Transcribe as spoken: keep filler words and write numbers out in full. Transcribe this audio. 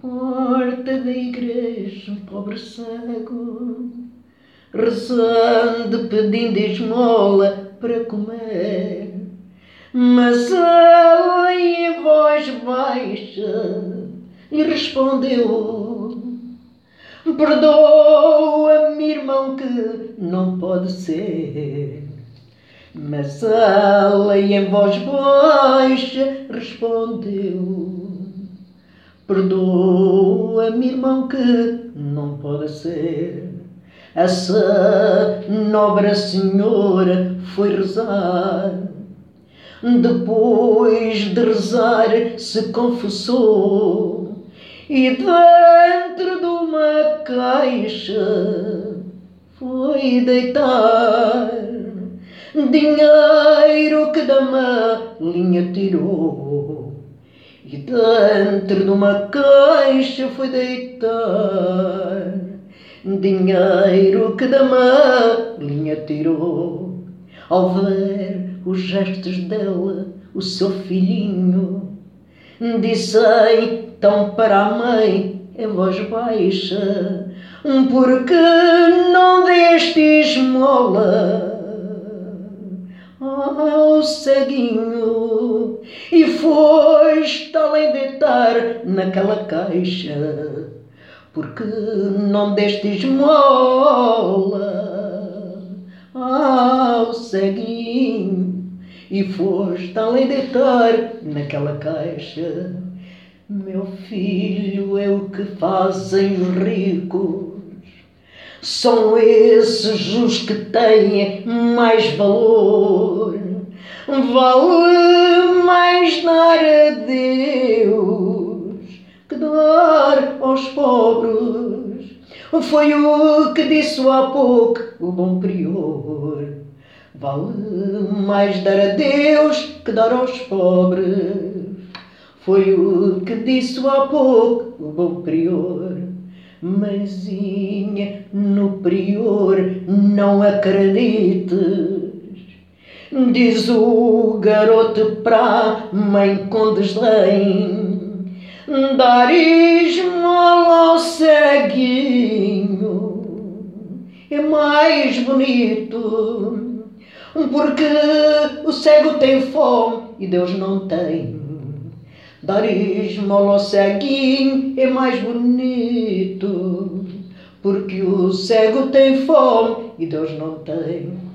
porta da igreja um pobre cego, rezando, pedindo esmola para comer. Mas ela em voz baixa lhe respondeu: perdoa-me, irmão, que não pode ser. Mas ela em voz baixa respondeu: perdoa-me, irmão, que não pode ser. Essa nobre senhora foi rezar. Depois de rezar se confessou e dentro de uma caixa foi deitar dinheiro que da malinha tirou. E dentro de uma caixa foi deitar dinheiro que da malinha tirou. Ao ver os gestos dela, o seu filhinho disse então para a mãe em voz baixa: porque não deste esmola ao ceguinho e foste além deitar naquela caixa? Porque não deste esmola ao ceguinho e foste além deitar naquela caixa? Meu filho, é o que fazem os ricos, são esses os que têm mais valor. Vale mais dar a Deus que dar aos pobres. Foi o que disse há pouco o bom prior. Vale mais dar a Deus que dar aos pobres. Foi o que disse há pouco o bom prior. Mãezinha, no prior não acredites, diz o garoto para a mãe com desdém. Dar esmola ao ceguinho é mais bonito, porque o cego tem fome e Deus não tem. Dar esmola ao ceguinho é mais bonito, porque o cego tem fome e Deus não tem.